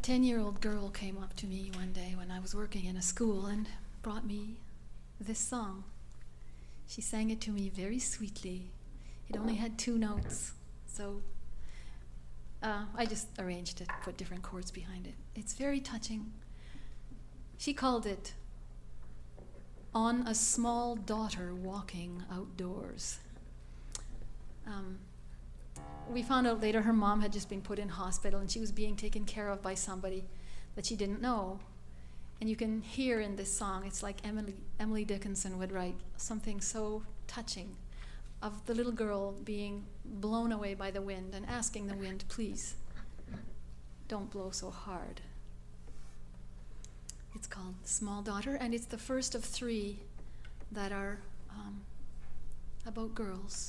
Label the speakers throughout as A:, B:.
A: 10-year-old girl came up to me one day when I was working in a school and brought me this song. She sang it to me very sweetly. It only had 2 notes, so I just arranged it, put different chords behind it. It's very touching. She called it On a Small Daughter Walking Outdoors. We found out later her mom had just been put in hospital and she was being taken care of by somebody that she didn't know. And you can hear in this song, it's like Emily Dickinson would write something so touching of the little girl being blown away by the wind and asking the wind, please, don't blow so hard. It's called Small Daughter, and it's the first of 3 that are about girls.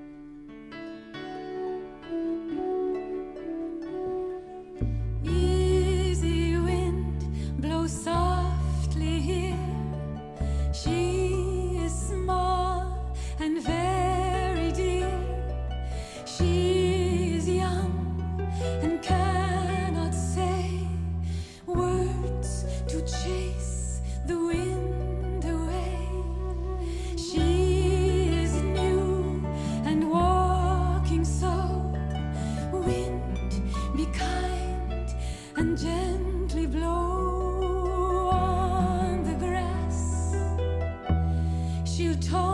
B: Easy wind blows softly here. She is small and very dear. She is young and cannot say words to chase the wind away. She is new and walking so. Wind, be kind and gently blow on the grass. She'll talk